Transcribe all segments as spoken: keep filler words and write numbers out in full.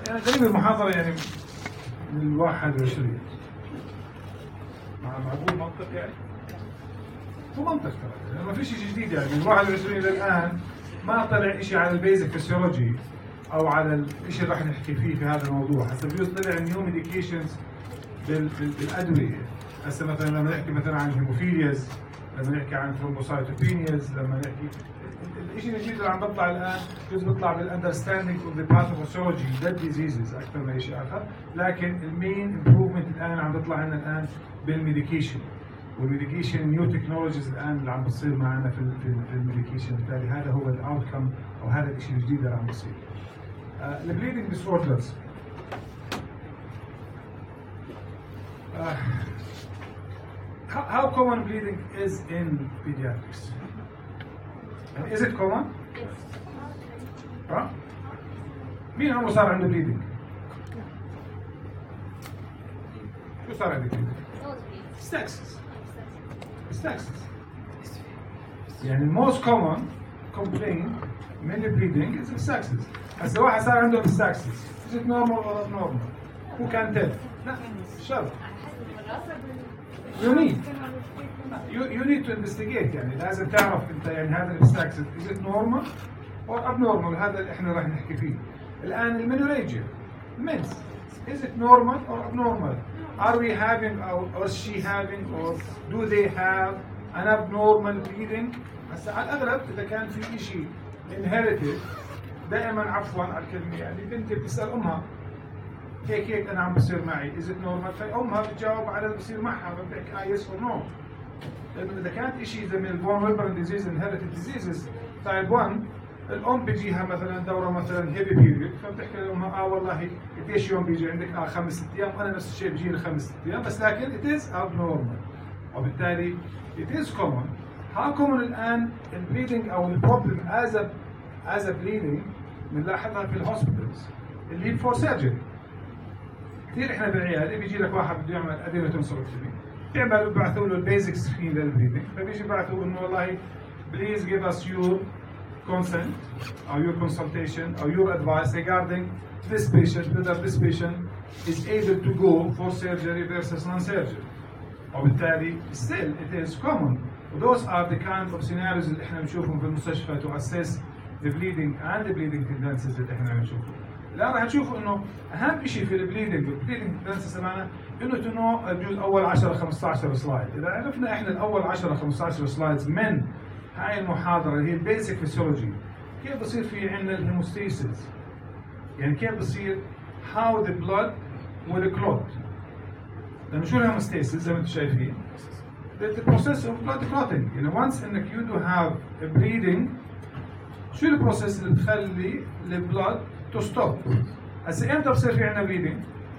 يعني قريب المحاضرة يعني من الواحد وعشرين. معقول منطق يعني؟ هو منطق ترى، يعني ما في شيء جديد يعني من الواحد وعشرين إلى الآن ما طلع شيء على البيزك فيسيولوجي أو على الشيء اللي راح نحكي فيه في هذا الموضوع. هسه بجوز طلع نيو ميديكيشنز بالأدوية. هسه مثلا لما نحكي مثلا عن هيموفيلياز، لما نحكي عن ثرومبوسايتوبينياز، لما نحكي الشيء الجديد اللي عم بطلع الان جزء بيطلع بالاندرستاندينج اوف ذا باثوفيسيولوجي ذات ديزيزز اكثر من اي شيء اخر، لكن المين امبروفمنت الان عم بيطلع لنا الان بالميديكيشن، والميديكيشن نيو تكنولوجيز الان اللي عم بتصير معنا في في الميديكيشن، بالتالي هذا هو الاوتكم او هذا الشيء الجديد اللي عم بيصير. البليدنج ديسوردرز how common bleeding is in pediatrics? Is it common? Yes. ها؟ مين عمره صار عنده bleeding؟ شو صار عنده bleeding؟ Staxis. Staxis. يعني most common complaint من bleeding is staxis. هسه واحد صار عنده staxis. Is it normal or abnormal? Who can tell? لا شرط. You need. You, you need to investigate يعني لازم تعرف انت يعني هذا الستاكس is it normal or abnormal. هذا اللي احنا راح نحكي فيه الان. المينوريجيا mens is it normal or abnormal? Are we having or, or she having or do they have an abnormal bleeding؟ هسه على الاغلب اذا كان في شيء inherited دائما عفوا على الكلمه يعني بنتي بتسال امها هيك هيك انا عم بصير معي is it normal؟ فامها بتجاوب على اللي بصير معها بتحكي اه yes or no. لأنه إذا كانت شيء زي من الفولنربل ديزيز انهيرتد ديزيزز تايب واحد، الأم بيجيها مثلا دورة مثلا هيفي بيريود، فبتحكي لأمها اه والله قديش يوم بيجي عندك؟ اه خمس ست أيام، أنا نفس الشيء بيجيني خمس ست أيام، بس لكن it is abnormal. وبالتالي it is common. how common الآن البليدنج أو البروبلم as a as a bleeding بنلاحظها في الهوسبيتالز اللي هي فور سيرجري. كثير احنا بالعيادة بيجي لك واحد بده يعمل ادينوتومسوركتومي، بيعملوا ببعثوا له البيزك سكرين للبليدنج، فبيجي ببعثوا انه والله please give us your consent or your consultation or your advice regarding this patient, whether this patient is able to go for surgery versus non-surgery. وبالتالي still it is common. Those are the kind of scenarios اللي احنا بنشوفهم في المستشفى to assess the bleeding and the bleeding tendencies اللي احنا بنشوفهم. الان راح نشوف انه اهم شيء في البليدنج والبليدنج تنسس معنا انه تنو بجوز اول عشرة خمسة عشر سلايد. اذا عرفنا احنا الاول عشرة خمسة عشر سلايدز من هاي المحاضره اللي هي البيسك فيسيولوجي، كيف بصير في عندنا الهيموستاسيس، يعني كيف بصير how the blood will clot. لانه شو الهيموستاسيس زي ما انتم شايفين؟ the process of blood clotting. يعني once انك you do have a bleeding، شو البروسيس اللي بتخلي البلاد تو ستوب؟ هسه امتى بصير في عندنا بليدنج؟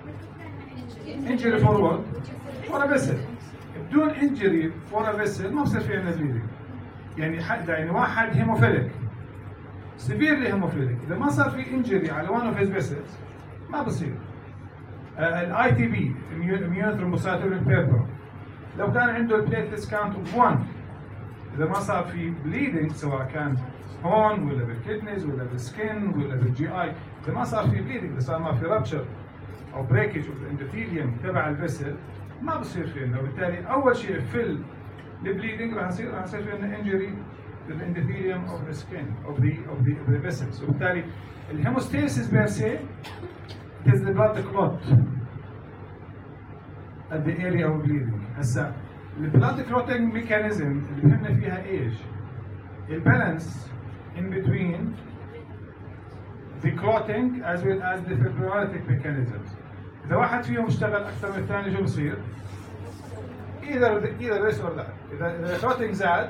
انجري فور فور ا فيسل. بدون انجري فور ا فيسل ما بصير في عندنا بليدنج. يعني حد يعني واحد هيموفيليك سيفيرلي هيموفيليك، اذا ما صار في انجري على وان اوف هيز فيسلز ما بصير. الاي تي بي اميون ثرومبوسايتوبين بيربر لو كان عنده البليتلتس كاونت اوف واحد، اذا ما صار في بليدنج سواء كان هون ولا بالكدنيز ولا بالسكن ولا بالجي اي، اذا ما صار في بليدنج، اذا صار ما في رابشر او بريكج اوف الاندوثيليوم تبع الفيسل ما بصير في عندنا. وبالتالي اول شيء في البليدنج راح يصير راح يصير في عندنا انجري للاندوثيليوم اوف ذا سكن اوف ذا اوف ذا فيسلز. وبالتالي الهيموستاسيس بير سي is the blood clot at the area of bleeding. هسا البلاد clotting mechanism اللي بهمنا فيها ايش؟ البالانس in between the clotting as well as the fibrinolytic mechanisms. إذا واحد فيهم اشتغل أكثر من الثاني شو بصير؟ either either this or that. إذا إذا clotting زاد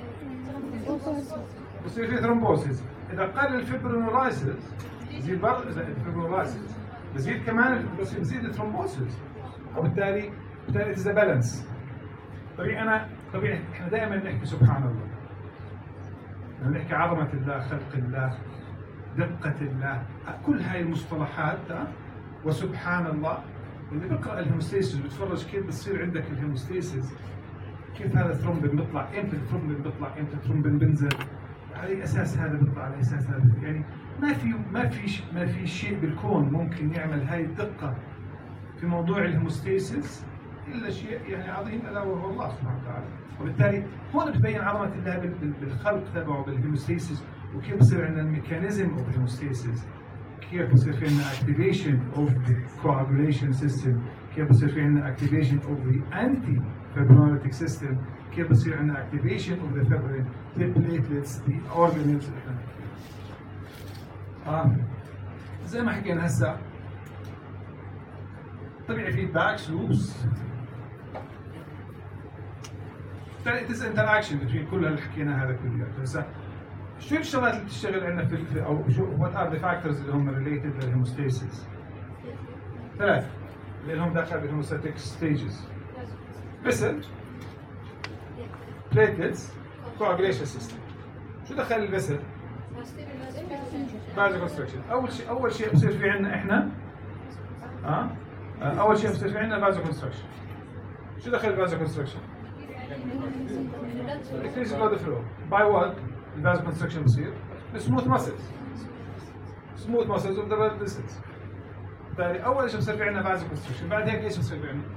بصير في ثرومبوسيس. إذا قل الفبرينولايسيس يزيد برضه الفبرينولايسيس، بزيد كمان بس بزيد الثرومبوسيس. وبالتالي بالتالي إذا بالانس طبيعي. أنا طبيعي إحنا دائما نحكي سبحان الله، لما نحكي عظمة الله، خلق الله، دقة الله، كل هاي المصطلحات وسبحان الله. اللي بيقرأ الهيموستاسيس بتفرج كيف بتصير عندك الهيموستاسيس، كيف هذا الثرومبين بيطلع، امتى الثرومبين بيطلع، امتى الثرومبين بينزل، على اساس هذا بيطلع، على اساس هذا يعني ما في ما في ما في شيء بالكون ممكن يعمل هاي الدقة في موضوع الهيموستاسيس إلا شيء يعني عظيم ألا وهو الله سبحانه وتعالى. وبالتالي هون بتبين عظمة الله بالخلق تبعه بالهيموستاسيس، وكيف بصير عندنا الميكانيزم اوف هيموستاسيس، كيف بصير في عندنا activation of the coagulation system، كيف بصير في عندنا activation of the anti-fibrinolytic system، كيف بصير عندنا activation of the fibrin، the platelets، the organelles. آه. زي ما حكينا هسا طبيعي feedbacks loops، it is interaction between كل اللي حكينا هذا كله. هسا شو الشغلات اللي بتشتغل عندنا في, في او شو what are the factors اللي هم related للهيموستاسيس؟ ثلاث اللي هم داخل بالهيموستاتيك stages: vessel، platelets، coagulation system. شو دخل الفيسل؟ vasoconstriction. اول شيء اول شيء بصير في عندنا احنا اه اول شيء بصير في عندنا vasoconstriction. شو دخل الفازوكونستركشن؟ increase blood flow. by what؟ الفازوكونستركشن بصير smooth muscles smooth muscles of the blood vessels. بالتالي اول شيء بصير في عندنا vasoconstriction، بعد هيك ايش بصير في عندنا؟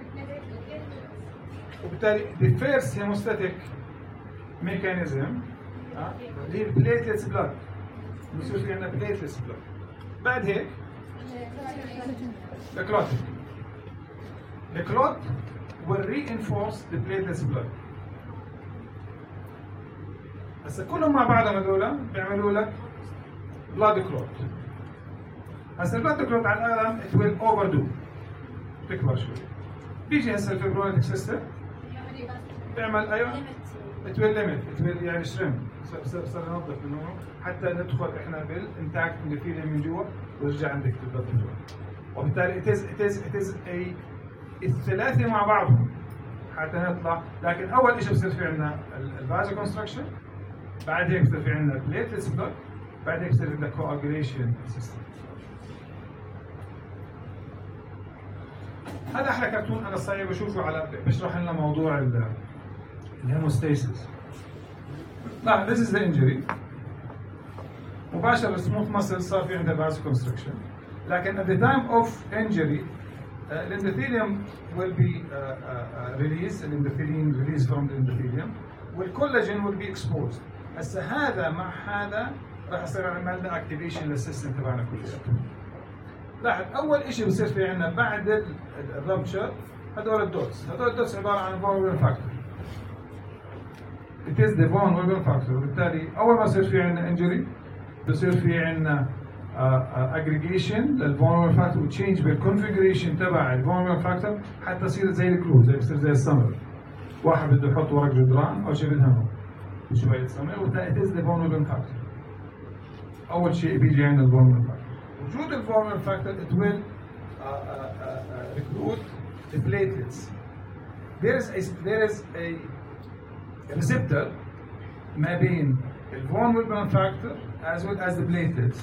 وبالتالي the first hemostatic mechanism اللي هي platelets blood، بصير في عندنا platelets blood. بعد هيك the clotting. the clot will reinforce the platelets blood. هسه كلهم مع بعضهم هذول بيعملوا لك blood clot. هسه البلاد كلوت على الأقل it will overdo، تكبر شوي. بيجي هسه الفيبرونيتك سيستم بيعمل ايوه it will limit it will يعني شرم بصير بصير ننظف منه حتى ندخل احنا بالانتاكت اندوثيليوم من جوا ويرجع عندك البلاد كلوت. وبالتالي it is it is it is a الثلاثه مع بعضهم حتى نطلع. لكن اول شيء بصير في عندنا الفازو كونستراكشن، بعد هيك بصير في عندنا بليتلتس بلوك، بعد هيك بصير عندنا كواجوليشن سيستم. هذا احلى كرتون انا صاير بشوفه على بشرح لنا موضوع الهيموستاسيس. نعم this is the injury. مباشرة السموث ماسل صار في عندها فازو كونستراكشن، لكن at the time of injury uh, الانdothelium will be uh, uh, uh, released، الانdothelium released from the endothelium والكولاجين will be exposed. هسه هذا مع هذا راح يصير عملنا اكتيفيشن للسيستم تبعنا كلياته. لاحظ اول شيء بصير في عندنا بعد الربشر هذول الدوتس، هذول الدوتس عباره عن vulnerable factor. It is the vulnerable factor. وبالتالي اول ما يصير في عندنا injury بصير في عندنا اجريجيشن للفولنربل فاكتور وتشينج بالكونفجريشن تبع الفولنربل فاكتور حتى تصير زي الكلو، زي بصير زي السمر. واحد بده يحط ورق جدران او شيء بدهنه بشويه سمر، وبالتالي it is the vulnerable factor. اول شيء بيجي عندنا الفولنربل فاكتور. وجود الفولنربل فاكتور it will uh, uh, uh, recruit the platelets. There is a there is a receptor ما بين الفولنربل فاكتور as well as the platelets.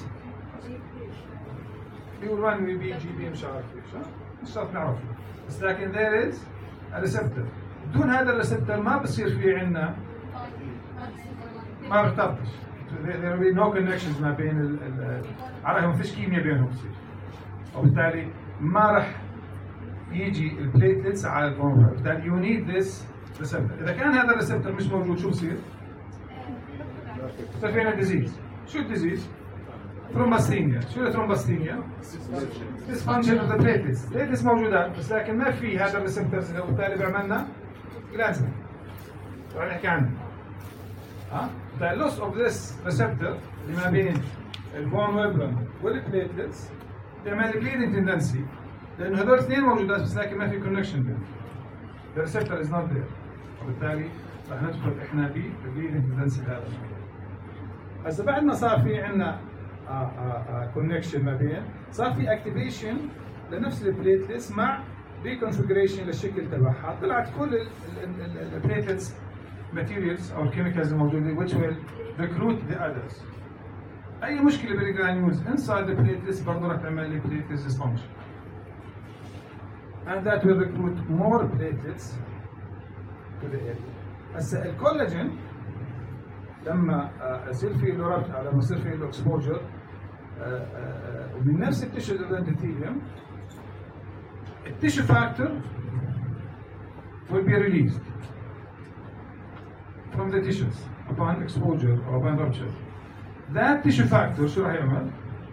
بيقول ران بي بي جي بي مش عارف ايش، مش شرط نعرفه، بس لكن there is a receptor. بدون هذا الريسبتور ما بصير في عندنا ما بيرتبطش. there will be no connections ما بين ال على ما فيش كيمياء بينهم بصير، وبالتالي ما راح يجي البليتلتس على الفولنربل. بالتالي you need this receptor. اذا كان هذا الريسبتور مش موجود شو بصير؟ بصير في عندنا ديزيز. شو الديزيز؟ ثرومباستينيا. شو الثرومباستينيا؟ dysfunction of the platelets. platelets موجودات بس لكن ما في هذا الريسبتورز، وبالتالي بيعملنا جلانزمنت. طبعا نحكي عنه. ها؟ the loss of this receptor اللي ما بين الفولنربل والبليتلتس بيعمل bleeding tendency، لأنه هذول اثنين موجودات بس لكن ما في connection بينهم. the receptor is not there. وبالتالي راح ندخل احنا ب bleeding tendency هذا الموضوع. هسه بعد ما صار في عندنا كونكشن ما بين، صار في اكتيفيشن لنفس البليتلتس مع ريكونفجريشن للشكل تبعها، طلعت كل البليتلتس ماتيريالز او الكيميكالز الموجوده which will recruit the others. اي مشكله بالجرانيولز inside the platelets برضه راح تعمل لي platelets dysfunction and that will recruit more platelets to the area. هسه الكولاجين لما يصير في له ربط، لما يصير في له اكسبوجر ومن نفس التيشوز الاندوثيليوم التيشو فاكتور will be released from the tissues upon exposure or upon rupture. That tissue factor شو راح يعمل؟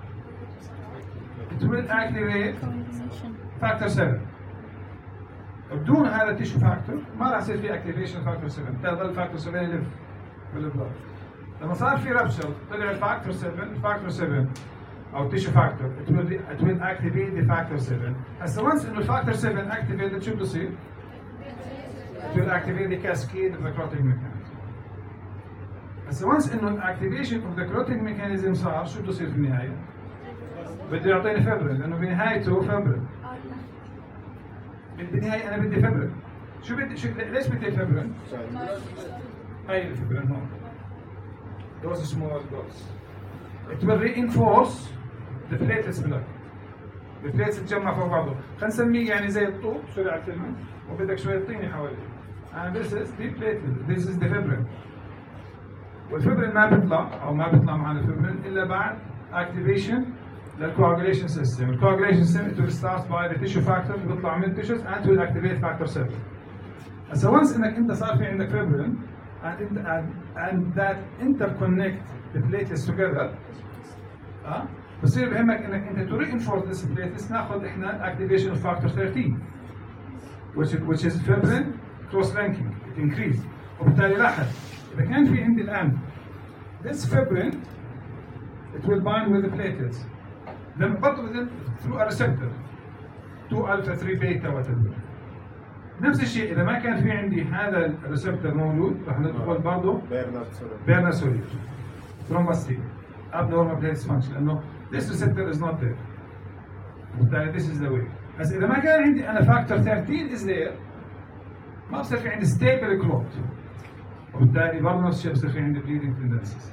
It will activate factor seven. بدون هذا التيشو فاكتور ما راح يصير في activation factor seven، تظل factor seven يلف بالبلاد. لما صار في rupture طلع الفاكتور seven، الفاكتور seven أو tissue factor it will it will activate the factor seven. هسه once إنه الفاكتور seven activated شو بصير؟ It will activate the cascade of the clotting mechanism. هسه once إنه الactivation of the clotting mechanism صار شو بده يصير في النهاية؟ بده يعطيني فبرين لأنه بنهايته فبرين. بالنهاية أنا بدي فبرين. شو بدي شو ليش بدي الفبرين؟ هاي الفبرين هون. Those small dots. It will reinforce the platelets block. The platelets تتجمع فوق بعضه. خلينا نسميه يعني زي الطوب سرعة الكلمة وبدك شوية طينة حواليه. And this is the platelet. This is the fibrin. والفبرين ما بيطلع أو ما بيطلع معنا الفبرين إلا بعد activation للcoagulation system. الcoagulation system it will start by the tissue factor اللي بيطلع من tissues and will activate factor seven. هسه once إنك أنت صار في عندك fibrin and and and that interconnect the platelets together. ها بصير بهمك إنك أنت to reinforce this platelets ناخذ إحنا activation of factor thirteen which is which is fibrin cross linking it increase. وبالتالي لاحظ إذا كان في عندي الآن this fibrin it will bind with the platelets. Then برضه through a receptor two alpha three beta whatever. نفس الشيء إذا ما كان في عندي هذا الريسبتور موجود راح ندخل برضه بيرنر سوليوت ثرومبوستين abnormal platelet function لأنه this receptor is not there. وبالتالي this is the way. بس إذا ما كان عندي أنا factor thirteen is there ما بصير في عندي stable clot. وبالتالي برضه نفس الشيء بصير في عندي bleeding tendencies.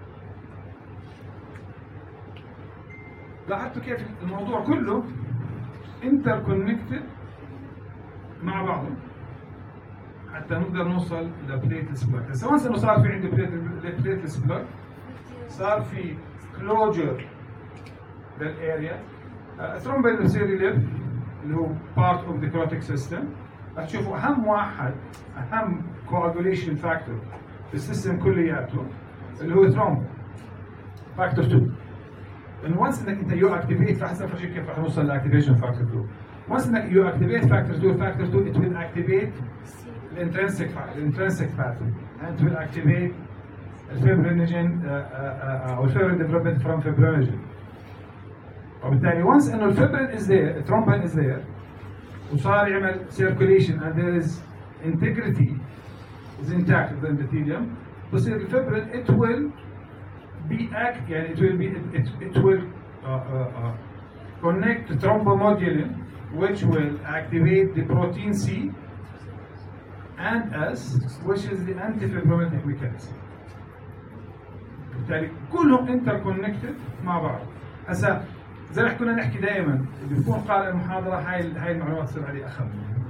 لاحظتوا كيف الموضوع كله interconnected مع بعضه حتى نقدر نوصل لبليتلس بلاك. هسه وانس انه صار في عندي بليتلس بلاك صار في كلوجر للاريا الثرومبين اللي بصير يلف اللي هو بارت اوف ذا كروتيك سيستم. راح تشوفوا اهم واحد اهم كواجوليشن فاكتور في السيستم كلياته اللي هو ثرومب فاكتور two. لانه وانس انك انت يو اكتيفيت راح نعرف كيف راح نوصل لاكتيفيشن فاكتور two. once انك you activate factor two, factor two it will activate the intrinsic the intrinsic pathway and it will activate the fibrinogen or fibrin development from fibrinogen. وبالتالي once انه الفibrin is there, thrombin is there وصار يعمل circulation and there is integrity is intact of the endothelium بصير الفibrin it will be act يعني it will be it, it, it will uh, uh, uh, connect to thrombomodulin which will activate the protein C and S which is the antifibrotic mechanism. بالتالي كلهم interconnected مع بعض. هسا زي ما كنا نحكي دائما اللي بيكون قارئ المحاضرة هاي هاي المعلومات تصير عليه أخف.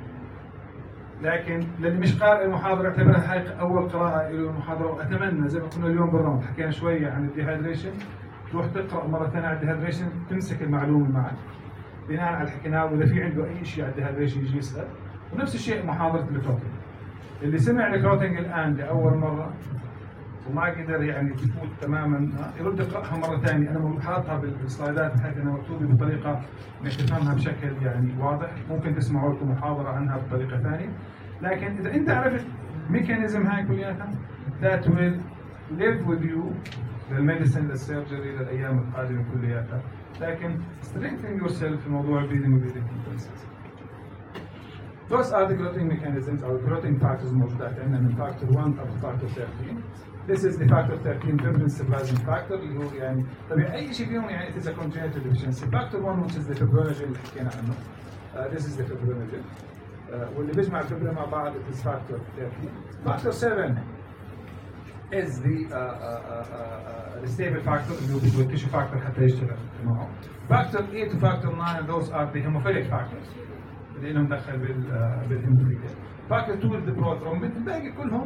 لكن للي مش قارئ المحاضرة اعتبرها هاي أول قراءة له المحاضرة وأتمنى زي ما كنا اليوم بالراوند حكينا شوية عن الديهايدريشن تروح تقرأ مرة ثانية عن الديهايدريشن تمسك المعلومة معك. بناء على اللي حكيناه واذا في عنده اي شيء على الديهايدريشن يجي يسال. ونفس الشيء محاضره الكروتنج. اللي سمع الكروتنج الان لاول مره وما قدر يعني يفوت تماما يرد يقراها مره ثانيه. انا حاطها بالسلايدات بحيث انها مكتوبه بطريقه انك تفهمها بشكل يعني واضح. ممكن تسمعوا لكم محاضره عنها بطريقه ثانيه. لكن اذا انت عرفت ميكانيزم هاي كلياتها that will live with you للميديسن للسيرجري للايام القادمه كلياتها. لكن strengthen yourself في موضوع البريدنج والبريدنج كونسنس. Those are the clotting mechanisms or clotting factors موجودات عندنا من factor one to factor thirteen. This is the factor thirteen fibrin stabilizing factor اللي هو يعني طبيعي أي شيء فيهم يعني it is a congenital deficiency. Factor one which is the fibrinogen اللي حكينا عنه. Uh, this is the fibrinogen. Uh, واللي بيجمع الفبرين مع بعض it is factor thirteen. Factor seven is the uh, uh, uh, uh, the stable factor اللي هو بده tissue factor حتى يشتغل معه. Factor eight to factor nine those are the hemophilic factors. اللي لهم دخل بال بالهيموفيليا. Factor two is the prothrombin. الباقي كلهم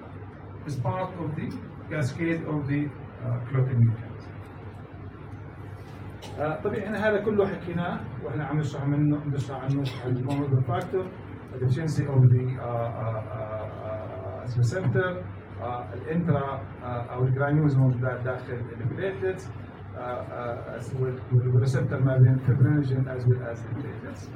is part of the cascade of the uh, clotting mechanism. آه طبيعي احنا هذا كله حكيناه واحنا عم نشرح منه نشرح عنه المونوجر فاكتور deficiency of the receptor الانترا او الجرانيوزم داخل البليتلتس والريسبتور ما بين فيبرينوجين as well as البليتلتس.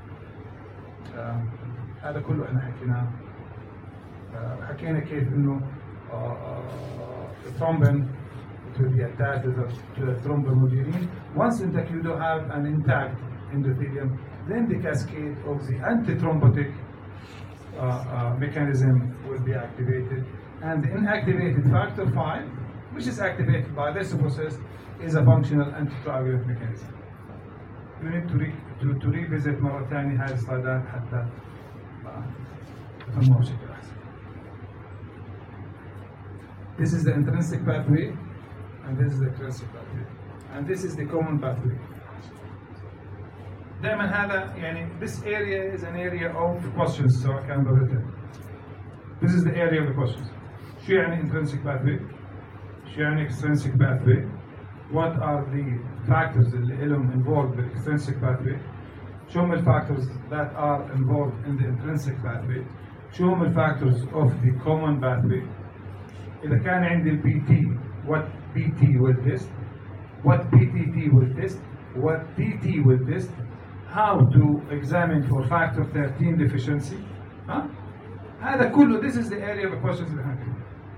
هذا كله احنا حكيناه. حكينا كيف انه الثرومبين it will be attached to the, to the thrombomodulin. Once intact you do have an intact endothelium, then the cascade of the antithrombotic uh, uh, mechanism will be activated, and the inactivated factor five, which is activated by this process, is a functional anticoagulant mechanism. You need to, re, to, to revisit مرة ثانية هذه السلايدات حتى تفهموها بشكل أحسن. This is the intrinsic pathway, and this is the extrinsic pathway, and this is the common pathway. دائما هذا يعني this area is an area of questions سواء كان بالwritten. This is the area of the questions. شو يعني intrinsic pathway؟ شو يعني extrinsic pathway؟ What are the factors اللي لهم involved in the extrinsic pathway؟ شو هم factors that are involved in the intrinsic pathway؟ شو هم factors of the common pathway؟ إذا كان عندي ال بي تي what بي تي will test؟ what بي تي تي will test؟ what تي تي will test؟ how to examine for factor thirteen deficiency. ها؟ هذا كله this is the area of the questions اللي هنحكي.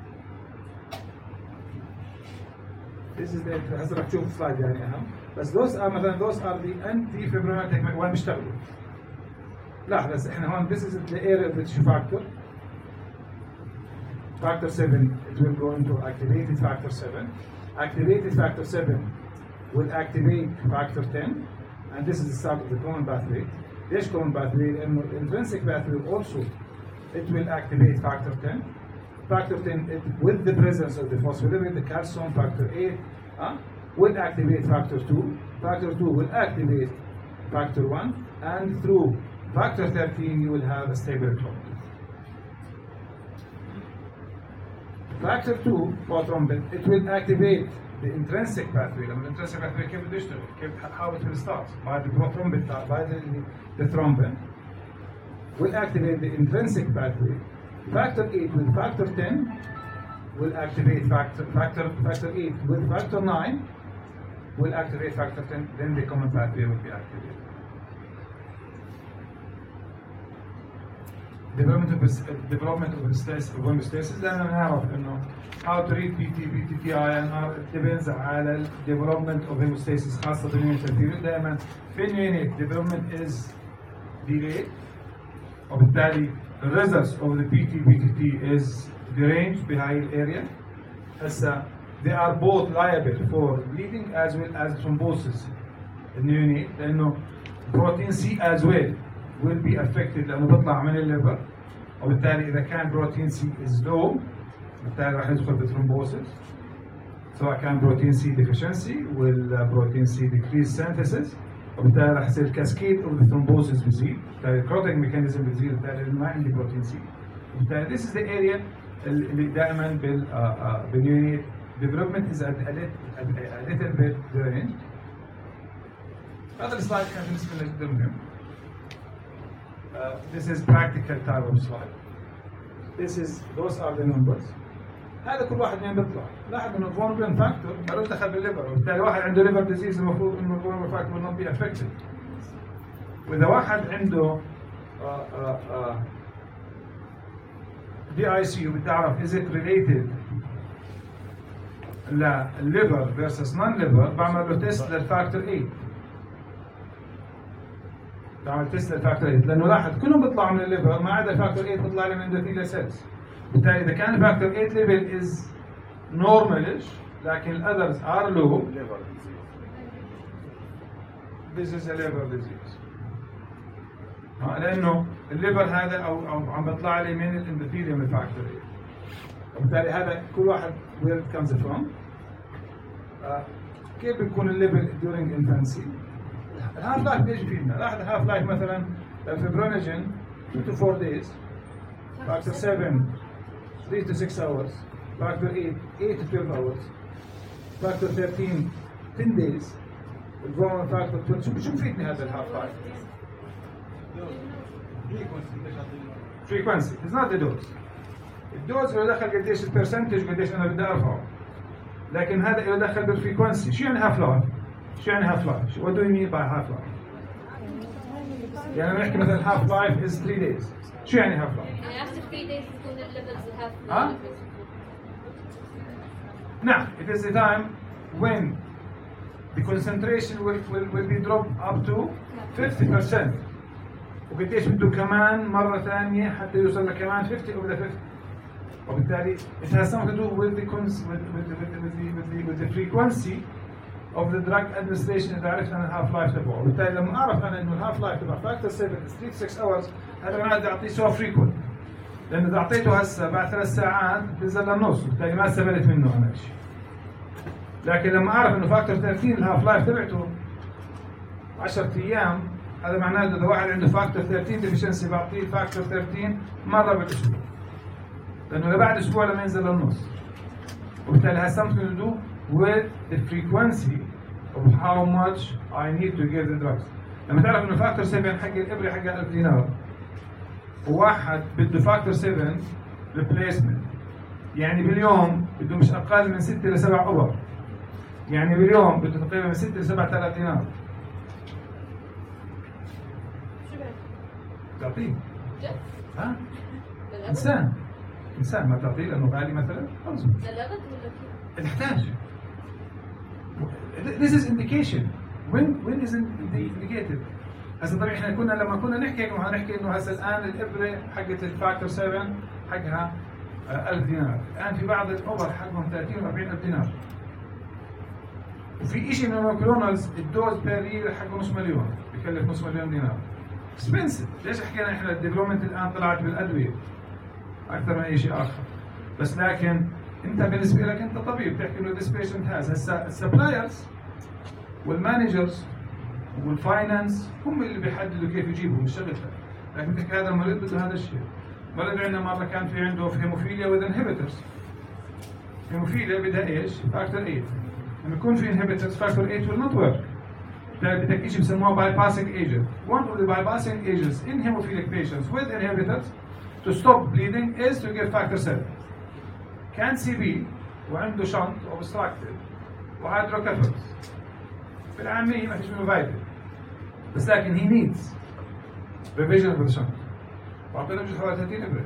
This is the هسه رح تشوف سلايد يعني اهم بس those are مثلا those are the anti fibrinolytic وين بيشتغلوا. لاحظ هسه احنا هون this is the area of the tissue factor. Factor seven it will go into activated factor seven. Activated factor seven will activate factor ten. And this is the start of the common pathway. This common pathway, and intrinsic pathway also, it will activate factor ten. Factor ten, it, with the presence of the phospholipid, the calcium, factor eight, uh, will activate factor two. Factor two will activate factor one, and through factor thirteen, you will have a stable thrombin. Factor two, prothrombin, it will activate the intrinsic pathway. لما intrinsic pathway كيف بده يشتغل؟ كيف how it will start by the prothrombin by the, the thrombin will activate the intrinsic pathway. Factor eight with factor ten will activate factor factor factor eight with factor nine will activate factor ten. Then the common pathway will be activated. Development of development of homeostasis لأننا نعرف إنه how to read بي تي بي تي تي آي and it depends على ال development of homeostasis خاصة بالنيونيتال period. دائما في النيونيت development is delayed وبالتالي the results of the بي تي بي تي تي is deranged بهاي الاريا. هسا they are both liable for bleeding as well as thrombosis النيونيت لأنه protein C as well will be affected لأنه بيطلع من الليفر وبالتالي إذا كان بروتين سي is low بالتالي راح يدخل بثرومبوسيس سواء كان بروتين سي deficiency والبروتين سي decreased synthesis وبالتالي راح يصير cascade of the thrombosis بيزيد بالتالي الكروتيك ميكانيزم بتزيد بالتالي ما عندي بروتين سي بالتالي this is the area اللي دائما بال باليونيت development is a, a, a little bit deranged. هذا السلايد كان بالنسبة لنا جدا مهم. Uh, this is practical type of slide. This is those are the numbers. هذا كل واحد من بيطلع. لاحظ انه الفورمولين فاكتور مالوش دخل بالليفر وبالتالي واحد عنده ليفر ديزيز المفروض انه الفورمولين فاكتور will not be affected. واذا واحد عنده دي اي سي وبتعرف is it related للليفر versus non liver بعمل له تيست للفاكتور ثمانية. بعمل تيست للفاكتور ثمانية لانه لاحظ كلهم بيطلعوا من الليفر ما عدا الفاكتور ثمانية بيطلع لي من الاندوثيليال سيلز. بالتالي اذا كان الفاكتور ثمانية ليفل is normalish لكن الاذرز are low this is a liver disease. لانه الليفر هذا او او عم بيطلع لي من الاندوثيليوم الفاكتور ثمانية وبالتالي هذا كل واحد where it comes from. آه كيف بيكون الليفل during infancy؟ الهاف لايف ايش فينا؟ لاحظ الهاف لايف مثلا الفيبرونيجين two to four days factor seven three to six hours factor eight eight to twelve hours factor thirteen ten days الفورمال فاكتور شو شو بفيدني هذا الهاف لايف؟ frequency it's not the dose. الدوز له دخل قديش البرسنتج قديش انا بدي ارفعه، لكن هذا له دخل بالفريكونسي. شو يعني هاف لايف؟ شو يعني هاف لايف؟ what do you mean by half life؟ يعني نحكي مثلا half life is three days. شو يعني half life؟ يعني after three days تكون الليفلز الهاف ها؟ نعم it is the time when the concentration will, will, will be dropped up to fifty percent. وقديش بده كمان مرة ثانية حتى يوصل لكمان fifty over the fifty. وبالتالي it has something to do with the with, with, with, with, the, with, the, with the frequency of the drug administration. إذا عرفت أنا الهاف لايف تبعه، وبالتالي لما أعرف أنا إنه الهاف لايف تبع فاكتور سبعة is three to six hours، هذا معناه بدي أعطيه سو frequent، لأنه إذا أعطيته هسه بعد ثلاث ساعات بنزل للنص، وبالتالي ما استفدت منه أنا شيء. لكن لما أعرف إنه فاكتور ثلاثين الهاف لايف تبعته عشرة أيام، هذا معناه إذا واحد عنده فاكتور ثلاثين deficiency بعطيه فاكتور ثلاثين مرة بالأسبوع، لأنه بعد أسبوع لما ينزل للنص. وبالتالي has something to do with the frequency of how much I need to give the drugs. لما تعرف إنه فاكتور سبعة حق الإبرة حق ألف دينار، وواحد بده فاكتور سبعة replacement، يعني باليوم بده مش أقل من ستة لسبع أبر، يعني باليوم بده تقريبا من ستة لسبعة آلاف دينار. تعطيه؟ ها؟ إنسان إنسان ما تعطيه لأنه غالي مثلا؟ خلص. نحتاج. This is indication. When when is it indicated؟ هسه طبعا احنا كنا لما كنا نحكي كنا نحكي إنه هسه الآن الإبرة حقت الفاكتور سبعة حقها ألف دينار، الآن في بعض الأوبر حقهم ثلاثين وأربعين ألف دينار. وفي شيء من المونوكلونالز الدوز بير يير حقه نص مليون، بكلف نص مليون دينار. اكسبنسيف. ليش حكينا احنا الديفلوبمنت الان طلعت بالادويه اكثر من اي شيء اخر، بس لكن انت بالنسبه لك انت طبيب تحكي انه this patient has. هسه السبلايرز والمانجرز والفاينانس هم اللي بيحددوا كيف يجيبوا مش شغلتك، لكن تحكي هذا المريض بده هذا الشيء. مريض عندنا مره كان في عنده هيموفيليا وذ انهبيترز. هيموفيليا بدها ايش؟ فاكتور ثمانية. لما يكون في انهبيترز فاكتور ثمانية will not work. بدك شيء بسموه bypassing agent. One of the bypassing agents in hemophilic patients with inhibitors to stop bleeding is to give factor seven. كان سي بي وعنده شنط obstructed وهيدروكافلس. في العامية ما فيش منه فايدة. بس لكن he needs revision of the shunt. وأعطينا بجوز حوالي ثلاثين إبرة.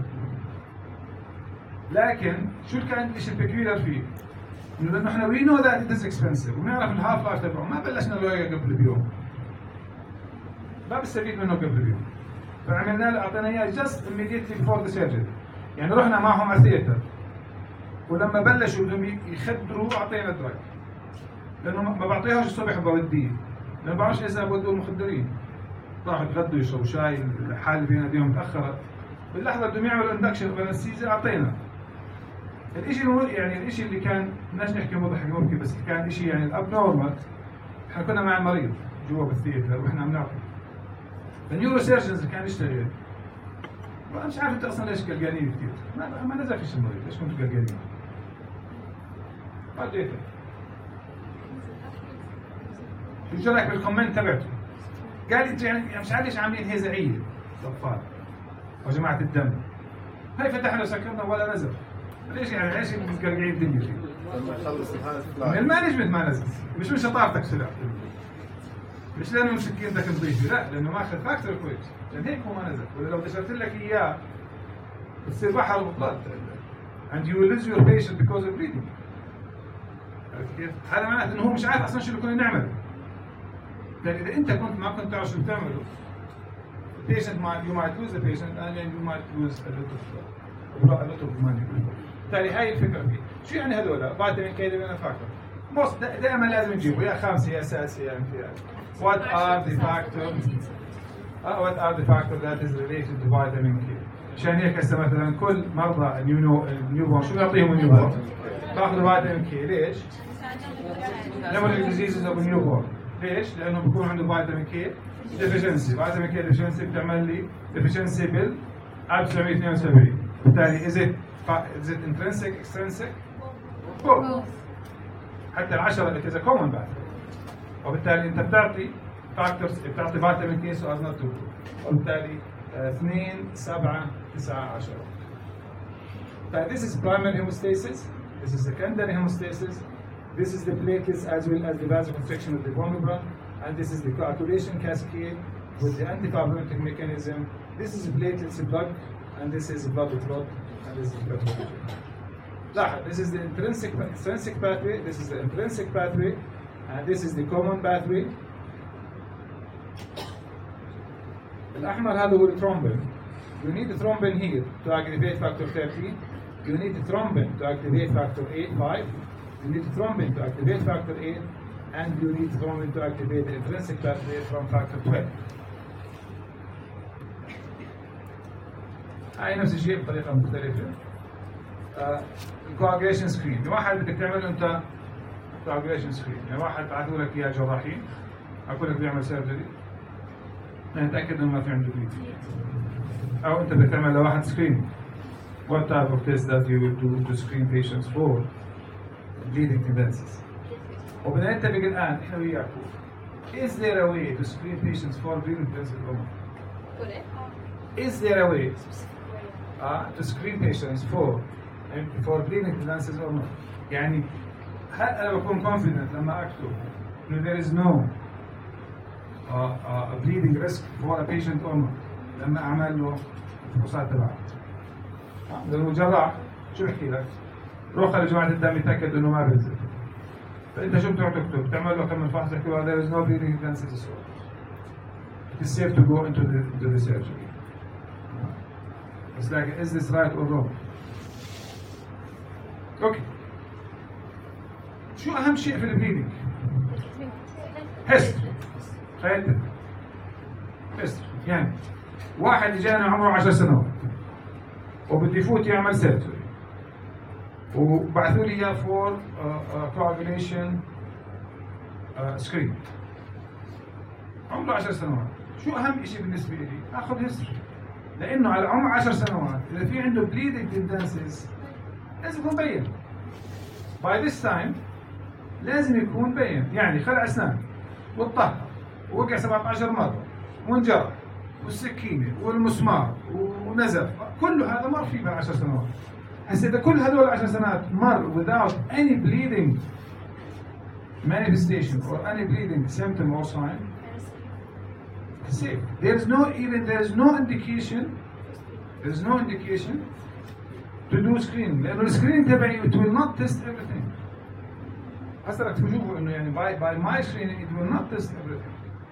لكن شو كان الشيء البيكيولر فيه؟ إنه لأنه إحنا we know that it is expensive ونعرف الهاف لايف تبعه، ما بلشنا له قبل بيوم. ما بستفيد منه قبل بيوم. فعملنا له أعطينا إياه just immediately before the surgery. يعني رحنا معهم على الثياتر. ولما بلشوا بدهم يخدروا أعطينا دراج. لأنه ما بعطيهاش الصبح بوديه. لأنه ما بعرفش إذا بودوا المخدرين. راحوا يتغدوا يشربوا شاي، الحالة بين ايديهم متأخرة. باللحظة بدهم يعملوا اندكشن بالانستيزيا أعطينا. الشيء يعني الشيء اللي كان بدناش نحكي مضحك ممكن، بس كان شيء يعني الاب نورمال. احنا كنا مع المريض جوا بالثياتر واحنا عم نعطي. النيورو سيرجنز اللي كان يشتغل وانا مش عارف انت اصلا ليش قلقانين كثير. ما ما نزفش المريض، ليش كنتوا قلقانين؟ ما ادري. شو رايك بالكومنت تبعته؟ قال انتوا يعني مش عارف ليش عاملين هزعيه الاطفال وجماعه الدم. هاي فتحنا وسكرنا ولا نزف. ليش يعني ليش مقرقعين الدنيا فيه؟ من المانجمنت ما نزل، مش من شطارتك سلاح. مش لانه مسكينتك نظيفه، لا لانه ماخذ فاكتور كويس، لان هيك هو ما نزل، ولا لو دشرت لك اياه بتصير بحر وبلاد and you will lose your patient because of bleeding. عرفت كيف؟ هذا معناته انه هو مش عارف اصلا شو اللي كنا نعمله. لان اذا انت كنت ما كنت تعرف شو بتعمله patient might you might lose the patient and then you might lose a lot of a lot of money. بالتالي هاي الفكره فيه. شو يعني هذول؟ فيتامين كي اللي انا فاكر. موست دائما لازم نجيبه يا خامسه يا اساسي يا امتياز. What are the factors? Uh, what are the factors that is related to vitamin K? عشان هيك هسه مثلا كل مرضى النيو النيو بورن شو بيعطيهم النيو بورن؟ باخذوا فيتامين كي، ليش؟ نيمونيك ديزيزز اوف النيو بورن. ليش؟ لانه بيكون عنده فيتامين كي ديفيشنسي، فيتامين كي ديفيشنسي بتعمل لي ديفيشنسي بال ألف وتسعمية واثنين وسبعين. بالتالي is it is it intrinsic extrinsic؟ both. حتى العشرة اللي كذا common بعد. وبالتالي انت بتعطي فاكتورز، بتعطي فيتامين كي سو از نوت تو، وبالتالي اثنين سبعة تسعة عشرة. طيب this is primary hemostasis, this is secondary hemostasis, this is the platelets as well as the vasoconstriction of the bone marrow, and this is the coagulation cascade with the antifibrotic mechanism. This is platelets blood, and this is blood clot, and this is blood clot. لاحظ, this is the intrinsic extrinsic pathway, this is the intrinsic pathway, and this is the common pathway. الأحمر هذا هو الثرومبين. You need the thrombin here to activate factor thirteen. You need the thrombin to activate factor eight, five. You need the thrombin to activate factor eight, and you need the thrombin to activate the intrinsic pathway from factor twelve. هاي نفس الشيء بطريقة مختلفة. الكواجريشن سكرين، واحد بدك تعمل أنت كواجريشن سكرين، يعني واحد بعثوا لك إياه جراحين، أقول لك بيعمل سيرجري، نتأكد إنه ما في عنده بليدنج. أو أنت بدك تعمل لواحد سكرين. What type of test that you will do to screen patients for bleeding tendencies. وبدنا نتفق الآن إحنا وياكم. Is there a way to screen patients for bleeding tendencies or not? Is there a way uh, to screen patients for for bleeding tendencies or not? يعني هل أنا بكون confident لما أكتب إنه there is no uh, uh, bleeding risk for a patient or not لما أعمل له الفحوصات تبعه. لأنه جراح شو بحكي لك؟ روح على جماعة الدم يتأكد إنه ما بينزل. فأنت شو بتروح تكتب؟ تعمل له كم فحص تحكي له there is no bleeding tendencies or not. It is safe to go into the, into the surgery. It's like, is this right or wrong? Okay. شو أهم شيء في البليدنج؟ history. خيالتك. history. يعني واحد إجانا عمره عشر سنوات وبده يفوت يعمل سيرجري وبعثوا لي إياه فور coagulation سكرين. عمره عشر سنوات. شو أهم شيء بالنسبة لي؟ آخذ history. لأنه على عمر عشر سنوات إذا في عنده bleeding tendencies لازم يكون بين. By this time لازم يكون بين، يعني خلع أسنان والطهر ووقع سبعة عشر مرة وانجرح والسكينة والمسمار ونزف، كل هذا مر فيه بعشر سنوات. هسه إذا كل هذول العشر سنوات مر without any bleeding manifestation or any bleeding symptom or sign, safe. There is no even there is no indication there is no indication to do screening لأنه السكرين تبعي it will not test everything. هسه رح تشوفوا إنه يعني by by my screening it will not test everything.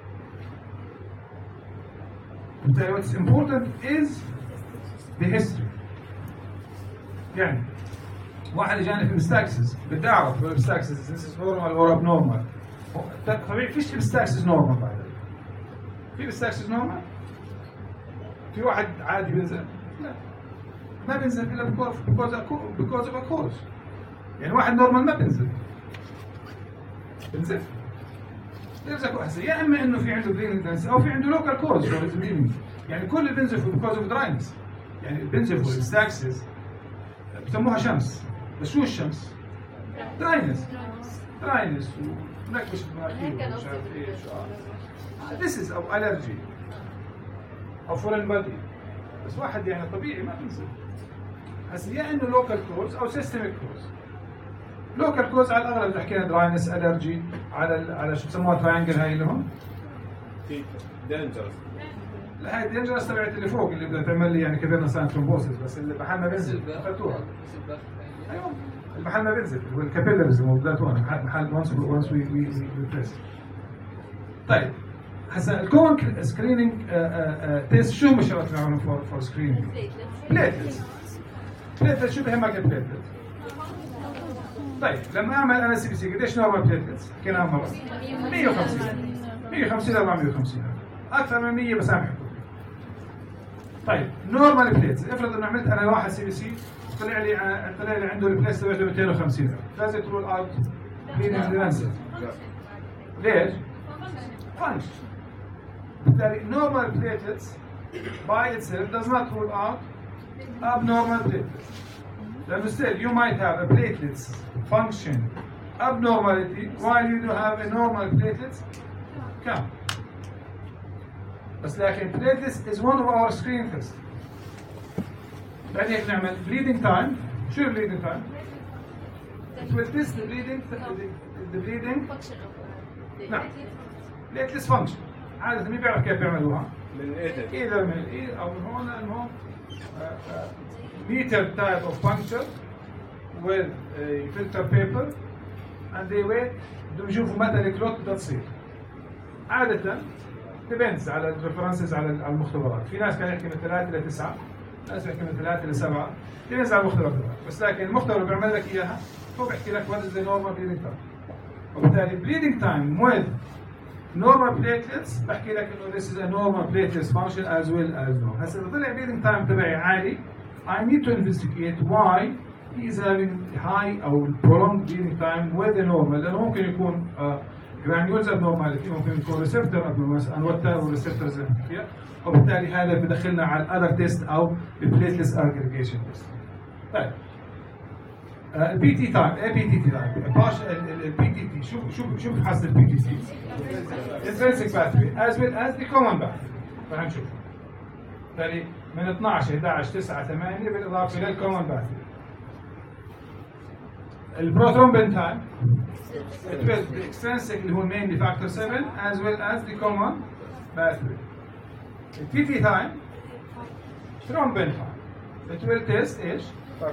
بالتالي what's important is the history. يعني واحد جاني في الستاكسس بدي أعرف الستاكسس this is normal or abnormal. طبيعي فيش الستاكسس normal بعد. في الستاكسس نورمال؟ في واحد عادي بينزل؟ لا ما بينزل إلا because because of a cause. يعني واحد نورمال ما بينزل. بينزل. بينزل هسه يا إما إنه في عنده bleeding tendency أو في عنده local cause for his bleeding. يعني كل اللي بينزل because of dryness. يعني اللي بينزل الستاكسس بسموها شمس. بس شو الشمس؟ dryness. dryness ونكبش المناخير ومش عارف إيش. This is أو allergy أو foreign body. بس واحد يعني طبيعي ما بينزل. هسه يا إنه local cause أو systemic cause. local cause على الأغلب اللي حكينا dryness allergy على على شو بسموها triangle هاي لهم. في dangerous. لا هاي dangerous تبعت اللي فوق اللي بدها تعمل لي يعني كبرنا سان ترومبوسيس بس اللي بحال ما بينزل أخذتوها. أيوة المحل ما بينزل هو الكابيلرز موجوداتهم محل once once we we we press. طيب. هسا الكون سكرينينج تيست شو هم الشغلات اللي عملهم فور فور سكرينينج؟ بليتلتس. بليتلتس شو بهمك البليتلتس؟ طيب لما اعمل انا سي بي سي قديش نورمال بليتلتس؟ حكيناها مرة مية وخمسين مية وخمسين أربعمية وخمسين اكثر من مية بسامحكم. طيب نورمال بليتلتس افرض انه عملت انا واحد سي بي سي طلع لي طلع لي عنده البليتلتس تبعته مئتين وخمسين لازم ترول اوت بليدنج تندنسي. ليش؟ فانكشن. بالتالي normal platelets by itself does not rule out abnormal platelets. لأنه still you might have a platelets function abnormality while you do have a normal platelets count. بس لكن platelets is one of our screening tests. بعدين هيك نعمل bleeding time. شو bleeding time؟ It will test the bleeding the bleeding function of نعم platelets function. عادة مين بيعرف كيف بيعملوها؟ من ايه؟ either من الايد او من هون المهم meter type of puncture with a filter paper and they wait بدهم يشوفوا متى الكلوت بدها تصير. عادة depends على الريفرنسز على على المختبرات. في ناس كان يحكي من ثلاثة إلى تسعة، ناس يحكي من ثلاثة إلى سبعة، depends على المختبرات. بس لكن المختبر اللي بيعمل لك اياها هو بيحكي لك what is the normal bleeding time. وبالتالي bleeding time with normal platelets بحكي لك انه this is a normal platelets function as well as no. هسه اذا طلع bleeding time تبعي عالي I need to investigate why he is having high او prolonged bleeding time with the normal لانه ممكن يكون uh, granules abnormality ممكن يكون receptor abnormality and what type of receptors فيها وبالتالي هذا بدخلنا على other test او platelets aggregation test. طيب البي تي تايم ايه بي تي تي تايم البي تي تي شو شو شو بحصل البي تي تي intrinsic pathway as well as the common pathway راح نشوف بالتالي من اثنعش إحدى عشر تسعة ثمانية بالاضافه الى الكومن باثوي. البروثرومبين تايم extrinsic اللي هو mainly factor seven as well as the common pathway. التي تي تايم thrombin تايم it will test ايش؟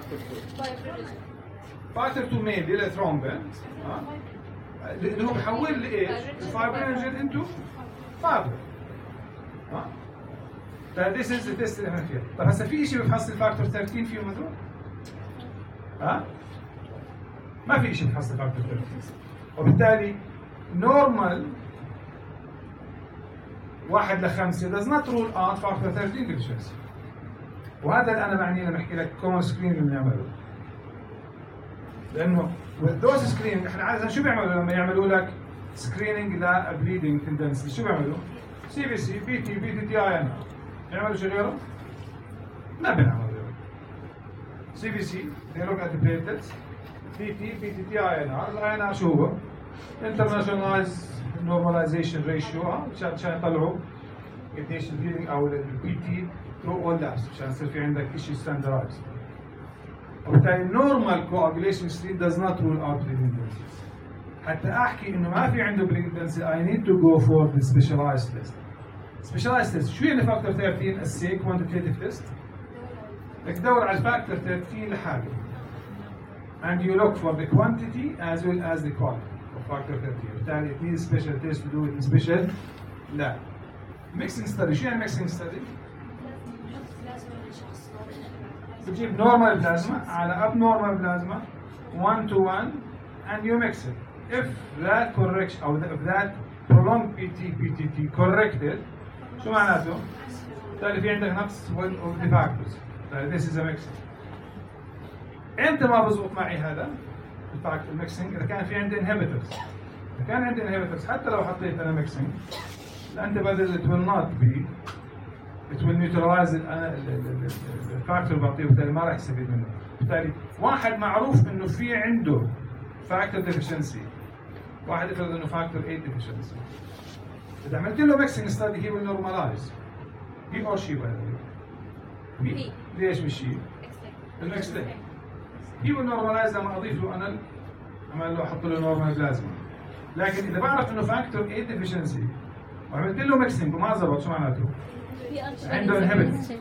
فاكتور تو مين الى ثرومبين اللي هو بحول لايش؟ الفايبرينوجين انتو فايبر. ها؟ فذيس از التست اللي احنا فيها. طيب هسه في شيء بفحص الفاكتور ثلاثة عشر فيه مثلا؟ ها؟ ما في شيء بفحص الفاكتور ثلاثة عشر. وبالتالي نورمال واحد لخمسة does not rule out فاكتور ثلاثة عشر deficiency. وهذا اللي انا معني لما احكي لك كومن سكرين اللي بنعمله. لانه والدوز سكريننج احنا عاده شو بيعملوا لما يعملوا لك سكريننج لبليدنج تندنسي شو بيعملوا؟ سي بي سي بي تي بي تي تي اي ان بيعملوا شو غيره؟ ما بيعملوا غيره. سي بي سي they look at the platelets بي تي بي تي تي اي ان ار الاي ان ار شو هو؟ internationalized normalization ratio ها عشان عشان يطلعوا قديش البليدنج او البي تي through all labs عشان يصير في عندك شيء ستاندرايزد. وبالتالي normal coagulation screen does not rule out bleeding density. حتى احكي انه ما في عنده bleeding density I need to go for the specialized test. Specialized test شو يعني فاكتور ثلاثة عشر السي quantitative test؟ بدك تدور على الفاكتور ثلاثة عشر لحاله. And you look for the quantity as well as the quality of factor ثلاثة عشر. بالتالي it needs special test to do it in special lab. Mixing study شو يعني mixing study؟ بتجيب نورمال بلازما على اب نورمال بلازما one to one and you mix it. If that correction او if that prolonged بي تي بي تي تي corrected شو معناته؟ بالتالي في عندك نقص one of the factors. This is a mixing. امتى ما بزبط معي هذا؟ الفاكتور الميكسينج اذا كان في عندي inhibitors. اذا كان عندي inhibitors حتى لو حطيت انا ميكسينج الانتي it will not be it will neutralize الفاكتور اللي بعطيه وبالتالي ما راح يستفيد منه. بالتالي واحد معروف انه في عنده فاكتور ديفيشنسي واحد يفرض انه فاكتور ثمانية ديفيشنسي. اذا عملت له ميكسينج ستادي هي will normalize هي or she by the way. هي ليش مش هي؟ النكست ستيب هي will normalize لما اضيف له انا اعمل له احط له نورمال بلازما. لكن اذا بعرف انه فاكتور ثمانية ديفيشنسي وعملت له ميكسينج وما زبط شو معناته؟ عنده انهبيترز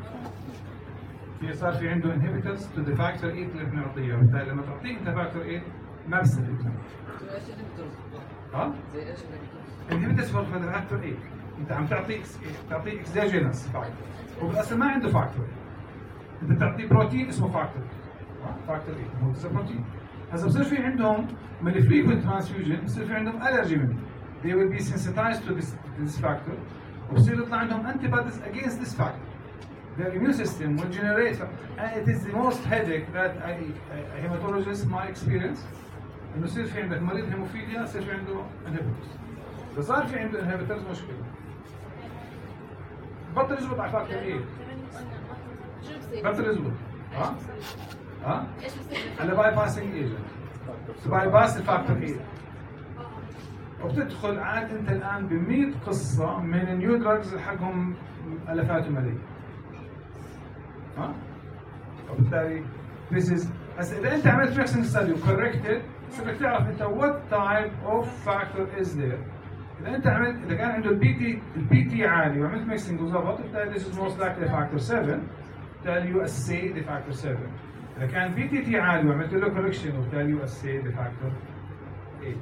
في صار في عنده انهبيترز تو ذا فاكتور ثمانية اللي بنعطيه وبالتالي لما تعطيه انت فاكتور ثمانية ما بيستفيد منه. ها؟ زي ايش انهبيترز فور فاكتور ثمانية انت عم تعطيه تعطيه اكزاجينس فاكتور وبالاصل ما عنده فاكتور. انت بتعطيه بروتين اسمه فاكتور فاكتور ثمانية هو بروتين. هسه بصير في عندهم من الفريكوينت ترانسفيوجن بصير في عندهم الرجي منه. They will be sensitized to this, this factor. وبصير يطلع عندهم antibodies against this factor. Their immune system will generate, and it is the most headache that I, a hematologist my experience. إنه يصير في عندك مريض هيموفيليا يصير في عنده inhibitors. إذا صار في عنده inhibitors مشكلة. بطل يزبط على فاكتور إيه؟ بطل يزبط. ها؟ ها؟ على باي باسنج ايجنت. باي باس الفاكتور ثمانية. وبتدخل عاد انت الان ب مئة قصه من النيو دراجز حقهم الافات وملايين. ها؟ وبالتالي this is هسه اذا انت عملت ميكسنج ستادي وكوركتد بدك تعرف انت what type of factor is there. اذا انت عملت اذا كان عنده البي تي البي تي عالي وعملت ميكسنج وظبط بالتالي this is most likely factor سبعة بالتالي يو اس سي دي factor سبعة. اذا كان بي تي تي عالي وعملت له كوركشن وبالتالي يو اس سي دي factor ثمانية.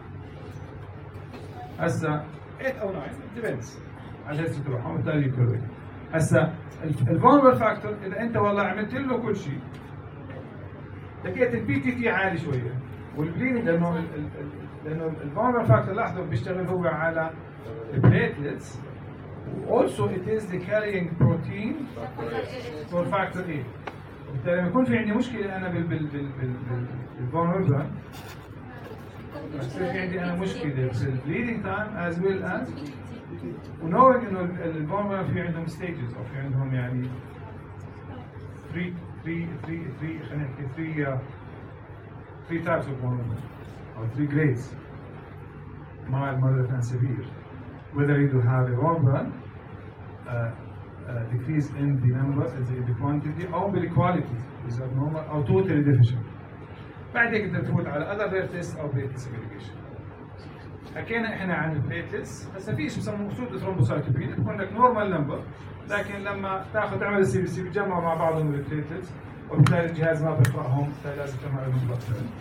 هسه ثمانية او تسعة ديبندز على الهيستوري تبعهم وبالتالي يكوركت. هسه الفولنربل فاكتور اذا انت والله عملت له كل شيء لقيت البي تي تي عالي شويه والبليدنج لانه لانه الفولنربل فاكتور لاحظوا بيشتغل هو على البليتلتس also it is the carrying protein for factor A. وبالتالي لما يكون في عندي مشكله انا بال بال بال بال بالفولنربل بصير في عندي انا مشكله في البليدنج تايم as well as ونوعك انه الفولنربل في عندهم ستيجز او في عندهم يعني ثلاثة ثلاثة ثلاثة ثلاثة خلينا نحكي ثلاثة ثلاثة types of vulnerable or three grades mild, moderate and severe. Whether you have a vulnerable uh, uh, decrease in the number, in the quantity or the quality is abnormal or totally deficient. بعد هيك بدك تفوت على other rare tests او platelet segregation. حكينا احنا عن البليتلتس، هسه في شيء بسموه سودو ثرومبوسايتوبين تكون لك نورمال نمبر، لكن لما تاخذ تعمل السي بي سي بتجمعوا مع بعضهم البليتلتس وبالتالي الجهاز ما بيقراهم، بالتالي لازم تجمع لهم بلاد.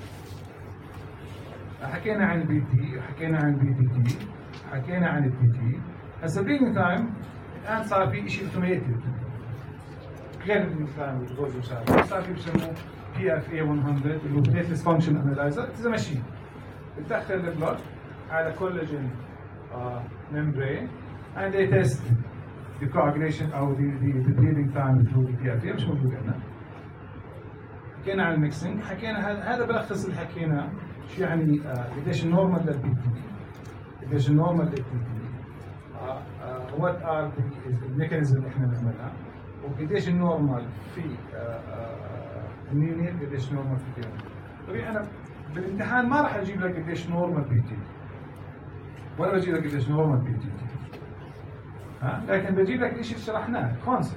حكينا عن البي تي، حكينا عن البي تي تي، حكينا عن البي تي، هسه بريدنج تايم الان صار في شيء اوتوميتد غير البريدنج تايم والجوز وسابق، صار في بسموه بي اف اي مية اللي هو بليتلس فانكشن انالايزر، اتس ماشين بتدخل البلاد على collagen uh, membrane and they test the coagulation او the, the, the bleeding time through the بي اف اي. مش موجود عندنا. حكينا عن الميكسينج، حكينا هذا هذا بلخص اللي حكيناه شو يعني قديش النورمال للبي تي قديش النورمال للبي تي وات ار الميكانيزم اللي احنا بنعملها وقديش النورمال في النيونيت قديش نورمال في اليوم. طبيعي انا بالامتحان ما راح اجيب لك قديش نورمال بي تي ولا بجيب لك قديش نورمال بي تي ها، لكن بجيب لك الشيء اللي شرحناه الكونسبت.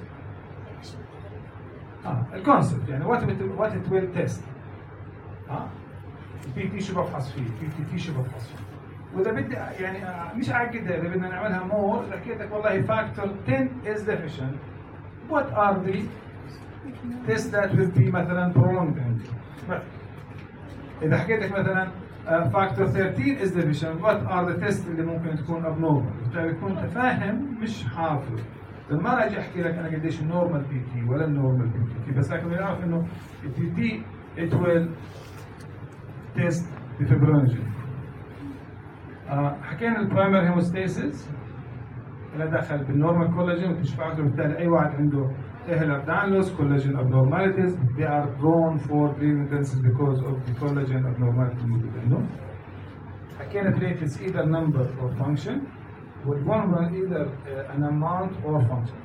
اه الكونسبت يعني وات وات ات ويل تيست. ها البي تي شو بفحص فيه، البي تي تي شو بفحص فيه. واذا بدي يعني مش اعقدها، اذا بدنا نعملها مور حكيت لك والله فاكتور عشرة is deficient. What are the tests that will be مثلا prolonged عندي؟ إذا حكيت لك مثلا فاكتور ثلاثة عشر is deficient, what are the tests اللي ممكن تكون abnormal؟ بالتالي تكون فاهم مش حافظ. لما ما اجي احكي لك انا قديش النورمال بي تي ولا النورمال بي تي، بس لكن نعرف انه البي تي it will test the fibrinogen. آه حكينا البرايمر هيموستاسيس اللي دخل بالنورمال كولاجين وتشفع له، بالتالي اي واحد عنده Ehlers-Danlos collagen abnormalities, they are prone for bleeding tendencies because of the collagen abnormality موجود عندهم. حكينا platelets either number or function, والvulnerable either uh, an amount or function.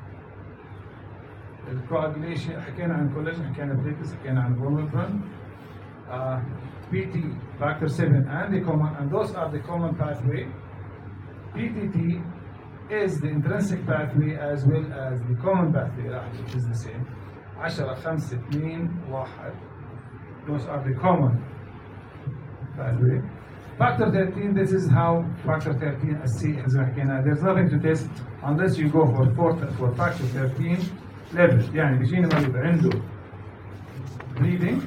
الcoagulation حكينا عن collagen، حكينا platelets، حكينا عن vulnerable. Uh, بي تي factor seven and the common, and those are the common pathway. بي تي تي is the intrinsic pathway as well as the common pathway which is the same. عشرة خمسة اثنين واحد. Those are the common pathway. Factor thirteen, this is how factor thirteen السي زي ما حكينا. There's nothing to test unless you go for for, for factor thirteen level. يعني بيجيني مريض عنده bleeding،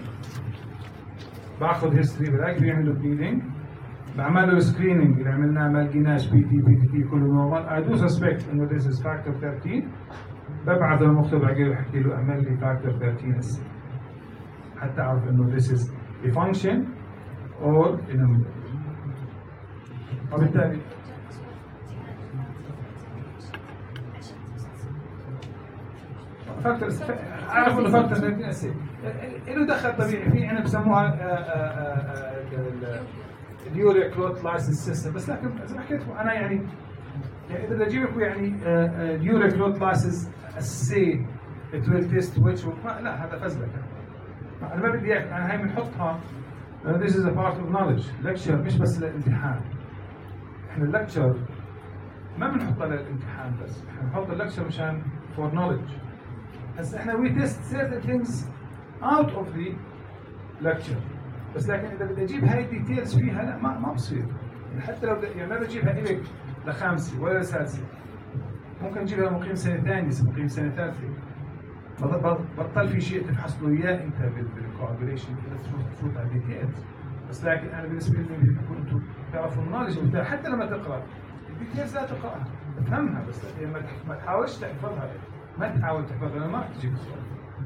باخذ history بلاقي في عنده bleeding، بعمل له سكريننج اللي عملناه ما لقيناش بي تي بي تي تي كله نورمال. I do suspect انه this is factor thirteen. ببعث للمختبر عقيل بحكي له اعمل لي factor thirteen اس حتى اعرف انه this is a function or a number. وبالتالي فاكتور اعرف انه فاكتور ثلاثين اس له دخل طبيعي فيه، احنا بسموها اليوريا كلوت لايسنس سيستم، بس لكن زي ما حكيت انا يعني يعني اذا بدي اجيب لكم يعني اليوريا كلوت لايسنس السي تويل تيست ويتش لا هذا فزلك. انا ما بدي اياك، انا هاي بنحطها Uh, this is a part of knowledge. lecture مش بس للامتحان. احنا اللكتشر ما بنحطها للامتحان بس، احنا بنحط اللكتشر مشان for knowledge. هسه احنا we test certain things out of the lecture. بس لكن اذا بدي اجيب هاي الديتيلز فيها لا ما ما بصير. يعني حتى لو يعني ما بجيبها إلك لخامسه ولا لسادسه. ممكن تجيبها مقيم سنه ثانيه، مقيم سنه ثالثه. بطل في شيء تفحص له اياه انت بالكوابريشن تفوت على الديتيلز. بس لكن انا بالنسبه لي كنتوا تعرفوا النولج وبتاع، حتى لما تقرا الديتيلز لا تقراها، تفهمها بس يعني ما تحاولش تحفظها، ما تحاول تحفظها ما راح تجيب السؤال.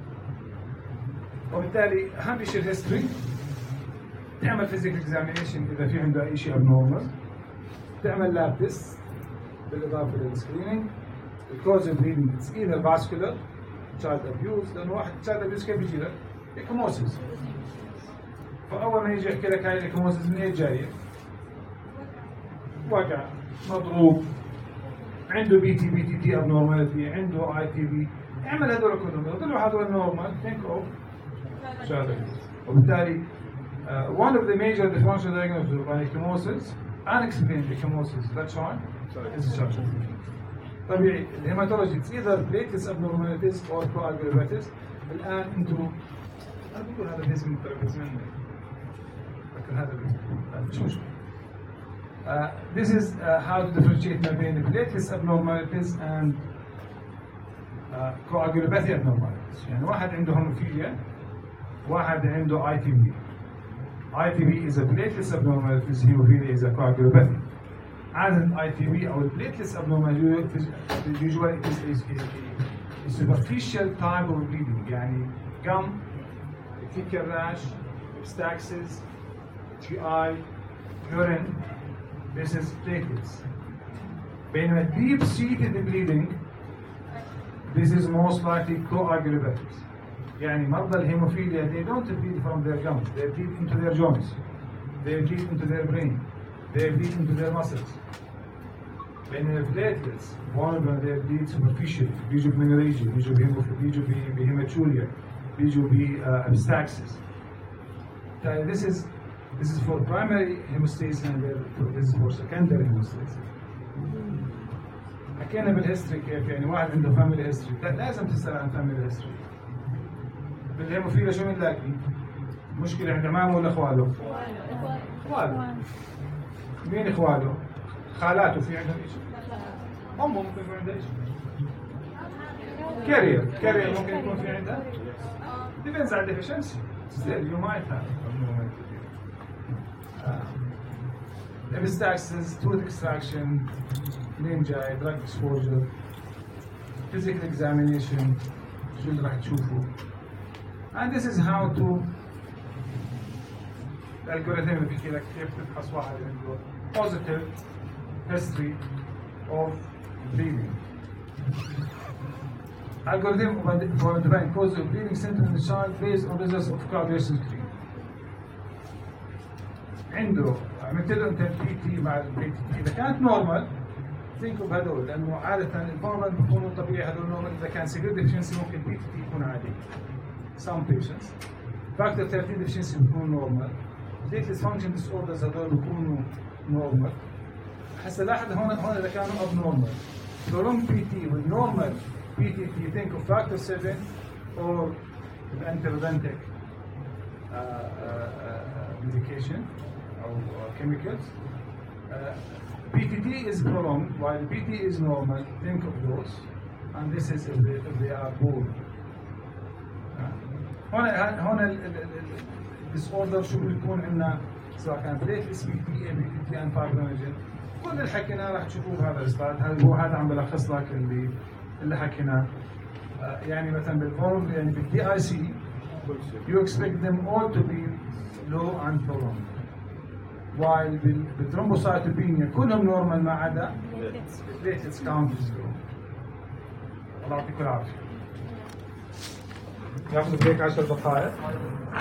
وبالتالي اهم شيء الهيستوري، تعمل فيزيكال اكزامينيشن اذا في عنده اي شيء ابنورمال، تعمل لاب تيست بالاضافه للسكريننج. الكوز اوف بليدنج اتس ايذر فاسكولار تشايلد ابيوز، لانه واحد تشايلد ابيوز كيف بيجي لك؟ ايكوموسيس. فاول ما يجي يحكي لك هاي الايكوموسيس منين جايه؟ وقع، مضروب، عنده بي تي بي تي تي ابنورماليتي، عنده اي تي بي، اعمل هذول كلهم، يطلعوا هذول نورمال ثينك اوف تشايلد ابيوز. وبالتالي uh, one of the major differential diagnoses of ecchymosis, unexplained ecchymosis, that's why is child abuse. طبيعي الهيماتولوجي it's either platelets abnormalities or coagulopathies. الآن انتم أنا بقول هذا الاسم متركز مني لكن هذا مش مشكلة. Uh, this is uh, how to differentiate ما بين platelets abnormalities and uh, coagulopathy abnormalities. يعني واحد عنده هيموفيليا، واحد عنده اي تي بي. I T B is a platelets abnormality, hemophilia is a coagulopathy. عادة I T B أو platelets abnormality usually is, is, is a superficial type of bleeding. يعني gum, fecal rash, epistaxis, G I, urine. This is platelets. بينما deep seated bleeding, this is most likely coagulopathies. يعني مرضى الهيموفيليا they don't bleed from their gums, they bleed into their joints, they bleed into their brain, they bleed into their muscles. بينما البليتلتس one of them they bleed superficially، بيجوا بمنوريجيا، بيجوا بيجوا بهيماتوريا، بيجوا بابستاكسس. This is this is for primary hemostasis and this is for secondary hemostasis. حكينا بالهيستوري كيف يعني واحد عنده فاميلي هيستوري، لازم تسأل عن فاميلي هيستوري. بالهيموفيليا شو بنلاقي؟ مشكلة عند عمامه ولا اخواله؟ اخواله. مين اخواله؟ خالاته في عندهم شيء؟ امه ممكن يكون عندها شيء. كارير، كارير ممكن يكون في عندها؟ depends على deficiency. Still you might have. Epistaxis, tooth extraction, meningitis, drug exposure, physical examination. شو اللي راح تشوفه؟ And this is how to الالجوريثم اللي بيحكي لك كيف تفحص واحد عنده positive history of bleeding. Algorithm for identifying cause of bleeding symptom in the child based on results of coagulation screen. عنده عملت له انت بي تي مع البي تي، اذا كانت نورمال ثينك بهدول، لانه عاده النورمال بيكونوا طبيعي، هذول نورمال. اذا كان سيفير ديفشنسي ممكن بي تي يكون عادي. Some patients. Factor ثلاثة عشر deficiency بيكون normal. Platelet function disorders هذول بيكونوا normal. هسه لاحظ هون هون إذا كانوا abnormal. Prolonged P T with normal P T T, you think of factor seven or the antiredentic uh, uh, uh, medication or uh, chemicals. Uh, P T T is prolonged while P T is normal. Think of those, and this is if they, if they are poor. هون هون الديسوردر شو بيكون عندنا سواء كان بليتلس بي تي اي بي تي تي ان فايبرينوجين، كل اللي حكيناه راح تشوفوه بهذا السلايد. هذا هو هذا عم بلخص لك اللي اللي حكيناه. يعني مثلا بالفورم يعني بالدي اي سي you expect them all to be low and prolonged while بالثرومبوسايتوبينيا كلهم نورمال ما عدا البليتلس كاونت از لو. الله يعطيكم العافيه. ناخذ بريك عشر دقائق.